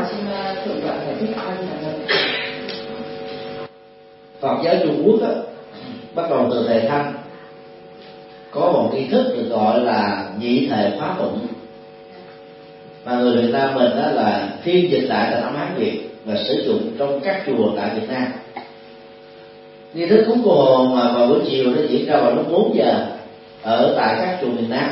xin thượng tọa giải thích A Di Đà Phật. Phật giáo Trung Quốc á, bắt đầu từ thời Thanh có một nghi thức được gọi là nhị thể khóa tụng, mà người Việt Nam mình đó là phiên dịch lại thành âm Hán Việt và sử dụng trong các chùa tại Việt Nam. Nghi thức cúng cô hồn mà vào buổi chiều nó diễn ra vào lúc 4 giờ ở tại các chùa miền Nam,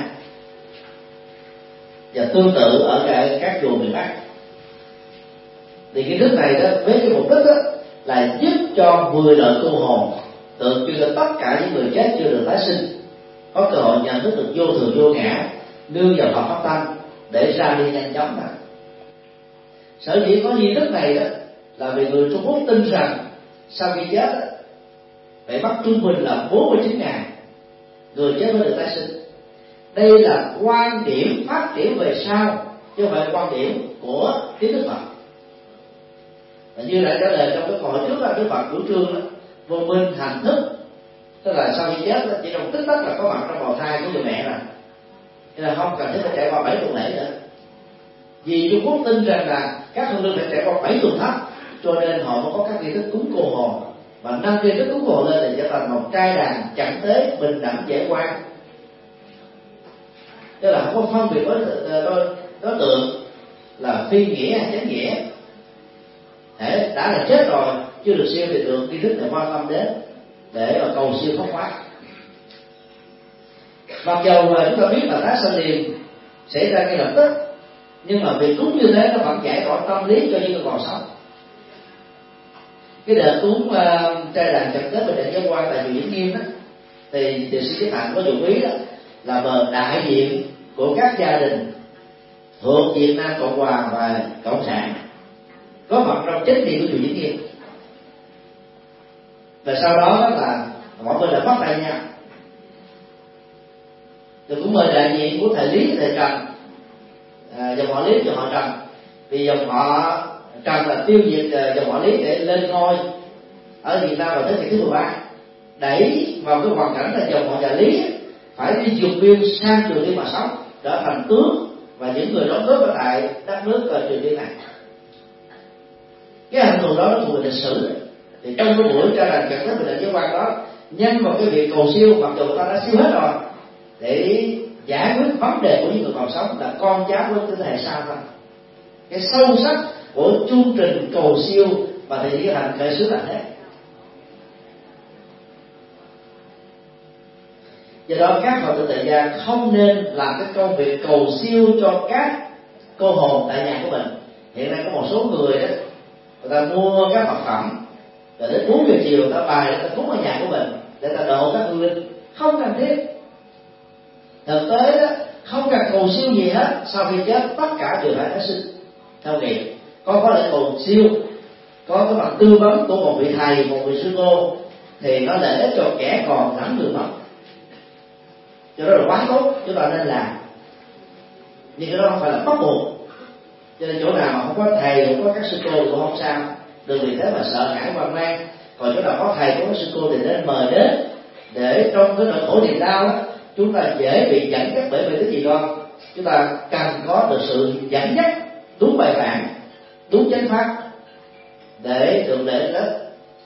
và tương tự ở các chùa miền Bắc. Thì nghi thức này đó với cái mục đích đó là giúp cho 10 đời cô hồn, tượng trưng cho tất cả những người chết chưa được tái sinh, có cơ hội nhận thức được vô thường vô ngã, nương vào Phật pháp tăng để ra đi nhanh chóng. Mà sở dĩ có nghi thức này đó là vì người Trung Quốc tin rằng sau khi chết đó, phải mất trung bình là 49 ngày người chết mới được tái sinh. Đây là quan điểm phát triển về sau, chứ không phải quan điểm của kiến thức Phật. Và như đã trả lời trong cái câu hỏi trước là Đức Phật chủ trương đó, vô minh hành thức, tức là sau khi chết chỉ trong tích tắc là có mặt trong bào thai của người mẹ rồi, nên là không cần thiết phải trải qua 7 tuần lễ nữa. Vì Trung Quốc tin rằng là các hương linh phải trải qua 7 tuần thấp, cho nên họ mới có các nghi thức cúng cô hồn, và nâng nghi thức cúng cô hồn lên để trở thành một trai đàn chẳng tế, bình đẳng, dễ quan. Tức là không có phân biệt với đối tượng là phi nghĩa hay chánh nghĩa. Đã là chết rồi chưa được siêu thì được nghi thức này quan tâm đến để mà cầu siêu thoát hóa. Mặc dù chúng ta biết là tái sanh liền xảy ra ngay lập tức, nhưng mà việc cúng như thế nó vẫn giải tỏa tâm lý cho những người còn sống. Cái đợt cúng trai đàn chậm kết bình định giáo quan tại chùa Vĩnh Nghiêm đó, thì sư Chí Hạnh có dụng ý đó là bờ đại diện của các gia đình thuộc Việt Nam Cộng Hòa và Cộng sản có mặt trong chính điện của chùa Vĩnh Nghiêm. Và sau đó là mọi người đã bắt tay nhau, rồi cũng mời đại diện của thầy Lý, thầy Trần, dòng họ Lý, dòng họ Trần, vì dòng họ Trần là tiêu diệt dòng họ Lý để lên ngôi ở Việt Nam vào thế kỷ thứ 13, đẩy vào cái hoàn cảnh là dòng họ nhà Lý phải đi vượt biên sang Triều Tiên mà sống, trở thành tướng và những người đóng góp ở tại đất nước Triều Tiên này. Cái hành thù đó nó thuộc về lịch sử. Thì trong cái buổi ra đàn chặt hết bình định với quan đó, nhân vào cái việc cầu siêu, mặc dù người ta đã siêu hết rồi, để giải quyết vấn đề của những người còn sống là con cháu của thế hệ sau thôi. Cái sâu sắc của chương trình cầu siêu và thầy Chí Hạnh khởi xướng là thế. Do đó các Phật tử tại gia không nên làm cái công việc cầu siêu cho các cô hồn tại nhà của mình. Hiện nay có một số người đó, người ta mua các vật phẩm rồi đến 4 giờ chiều người ta bài người ta cúng ở nhà của mình để ta độ các hương linh, không cần thiết. Thực tế đó không cần cầu siêu gì hết, sau khi chết tất cả đều phải tái sinh theo nghiệp. Có lẽ cầu siêu có cái mặt tư vấn của một vị thầy, một vị sư cô thì nó để ích cho kẻ còn lãnh đường mất, cho đó là quá tốt, chúng ta nên làm. Nhưng cái đó không phải là bắt buộc, cho nên chỗ nào mà không có thầy, không có các sư cô thì cũng không sao, đừng vì thế mà sợ hãi hoang mang. Còn chỗ nào có thầy, có sư cô thì nên mời đến, để trong cái nỗi khổ niềm đau đó, chúng ta dễ bị dẫn dắt bởi vì cái gì đó. Chúng ta cần có được sự dẫn dắt đúng bài bản, đúng chánh pháp để được lễ lớn.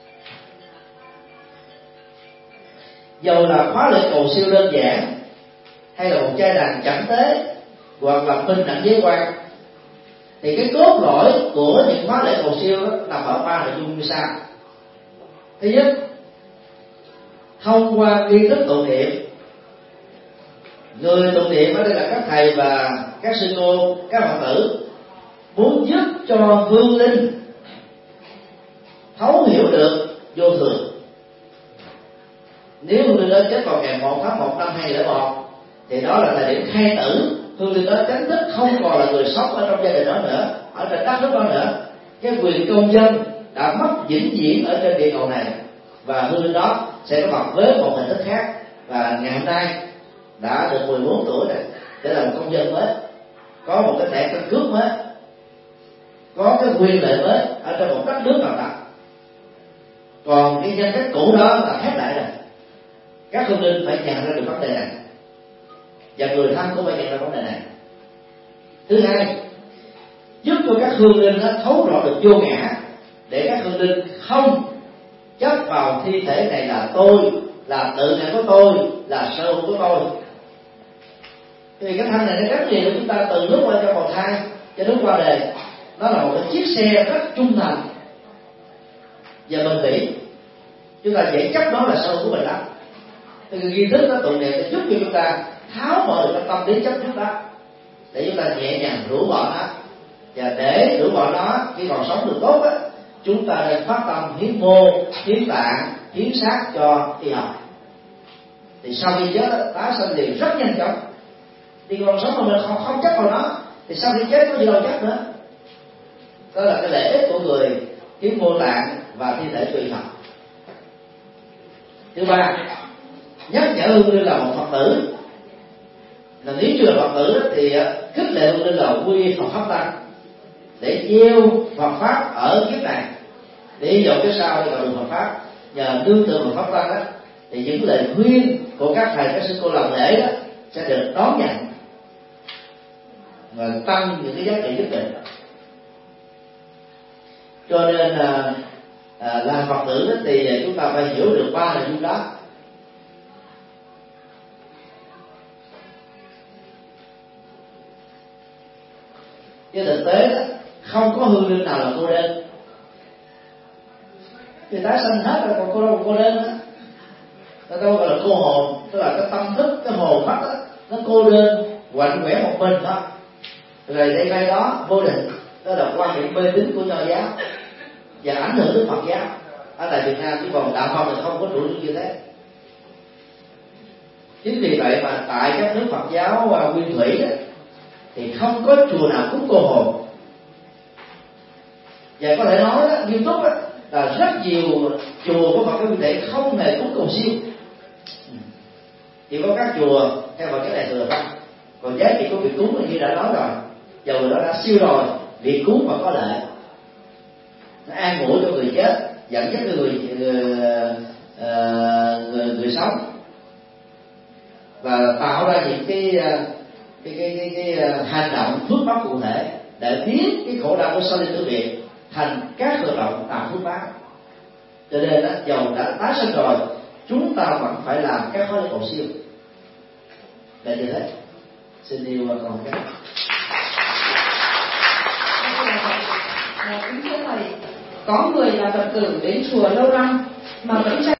Dầu là khóa lễ cầu siêu đơn giản hay là một trai đàn chẳng tế hoặc là minh đẳng giới quan, thì cái cốt lõi của những khóa lễ cầu siêu đó nằm ở 3 nội dung như sau. Thứ nhất, thông qua nghi thức tụng niệm, người tụng niệm ở đây là các thầy và các sư cô, các Phật tử muốn giúp cho hương linh thấu hiểu được vô thường. Nếu hương linh đó chết vào ngày 1 tháng 1 năm 2001 thì đó là thời điểm khai tử, hương linh đó chính thức không còn là người sống ở trong gia đình đó nữa, ở trên đất nước đó nữa. Cái quyền công dân đã mất vĩnh viễn ở trên địa cầu này, và hương linh đó sẽ có mặt với một hình thức khác. Và ngày hôm nay đã được 14 tuổi rồi, để là một công dân mới, có một cái thẻ căn cước mới, có cái quyền lợi mới ở trong một đất nước nào đó. Còn cái nhân cách cũ đó là khép lại rồi. Các hương linh phải nhận ra được vấn đề này, và người thân cũng phải nhận ra vấn đề này. Thứ hai, giúp cho cho các hương linh thấu rõ được vô ngã, để các hương linh không chấp vào thi thể này là tôi, là tự ngã của tôi, là sở hữu của tôi. Vì cái thân này nó gắn liền với chúng ta từ lúc qua trong bào thai cho đến qua đời, nó là một cái chiếc xe rất trung thành và bền bỉ. Chúng ta dễ chấp nó là sở hữu của mình lắm. Thì cái nghi thức nó tụng niệm sẽ giúp cho chúng ta tháo mở được cái tâm lý chấp trước đó, để chúng ta nhẹ nhàng rũ bỏ nó. Và để rũ bỏ nó khi còn sống được tốt á, chúng ta nên phát tâm hiến mô, hiến tạng, hiến xác cho y học. Thì sau khi chết tái sanh liền rất nhanh chóng. Thì còn sống mà mình không chấp vào nó, thì sau khi chết có gì đâu chấp nữa. Đó là cái lợi ích của người hiến mô tạng và thi thể cho y học. Thứ ba, nhắc nhở hương linh là một Phật tử. Là nếu chưa là Phật tử thì khích lệ hương linh là quy Phật pháp tăng, để gieo Phật pháp ở kiếp này, để hy vọng cái sau để vào đường Phật pháp. Nhờ nương tựa Phật pháp tăng đó, thì những lời khuyên của các thầy các sư cô làm lễ đó sẽ được đón nhận và tăng những cái giá trị nhất định. Cho nên làm Phật tử đó thì chúng ta phải hiểu được ba nội dung đó. Chứ thực tế đó, không có hương linh nào là cô đơn. Thì tái sanh hết rồi, còn cô đâu cô đơn đó. Ta đâu gọi là cô hồn, tức là cái tâm thức, cái hồn phách đó, nó cô đơn, quạnh quẻ một mình thôi. Rồi đây đó vô định, đó là quan điểm mê tín của Nho giáo và ảnh hưởng đến Phật giáo. Ở tại Việt Nam chứ còn đạo Phật thì không có chủ trương như thế. Chính vì vậy mà tại các nước Phật giáo nguyên thủy đó, thì không có chùa nào cúng cô hồn. Và có thể nói đó, nghiêm túc đó, là rất nhiều chùa của Phật giáo nguyên thủy không hề cúng cầu siêu. Chỉ có các chùa theo Phật giáo Đại thừa thôi. Còn giá trị của việc cúng là như đã nói rồi, dầu người đó đã siêu rồi, việc cúng mà có lợi, nó an ủi cho người chết, dẫn dắt người sống, và tạo ra những cái hành động phước báo cụ thể để biến cái khổ đau của sau linh tử biệt thành các hoạt động tạo phước báo. Cho nên dầu đã tái sinh rồi, chúng ta vẫn phải làm các khóa lễ cầu siêu. Là như thế. Xin yêu còn cái. Kính thưa thầy, có người là Phật tử đến chùa lâu năm mà vẫn